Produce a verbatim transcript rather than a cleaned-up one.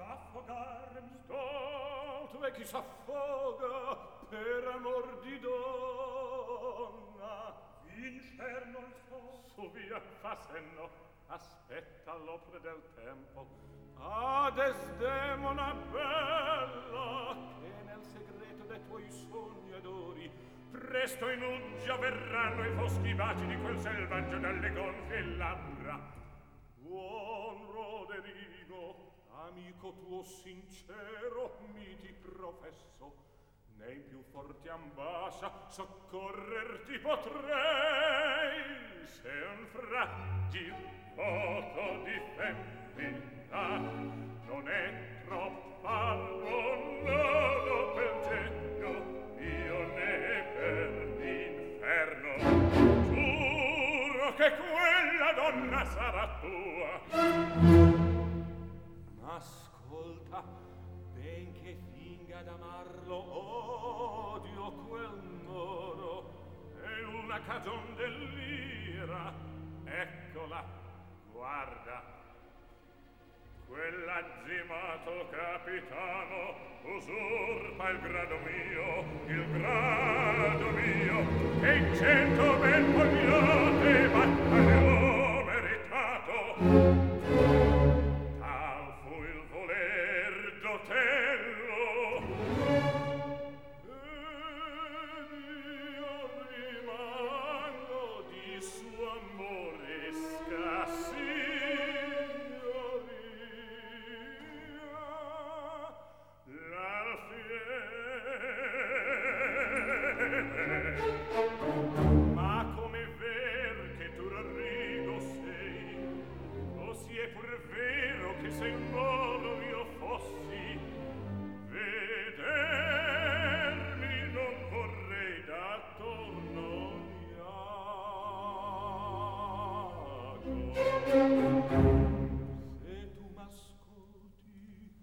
d'affogarmi. Sto, e chi s'affoga per amor di donna? Vincer non so. Su via, fa senno, aspetta l'opre del tempo. Ah, Desdemona bella, che nel segreto dei tuoi sogni adori, presto in uggia verranno i foschi baci di quel selvaggio dalle gonfie labbra. Buon Roderigo, amico tuo sincero, mi ti professo, nei più forti ambascia soccorrerti potrei, se un fragil poco di femmina non è troppa buono per genio mio né per l'inferno. Giuro che quella donna sarà tua. Ma ascolta, benché finga d'amarlo, odio quel moro, è una cagion dell'ira. Eccola, guarda. Quell'azzimato capitano usurpa il grado mio, il grado mio, che in cento ben pugnate battaglie ho meritato. Tal fu il voler d'Otello, ed io rimango di suo amore scassi. Ma come ver che tu Rodrigo sei, così è pur vero che se in modo io fossi, vedermi non vorrei d'attorno mio.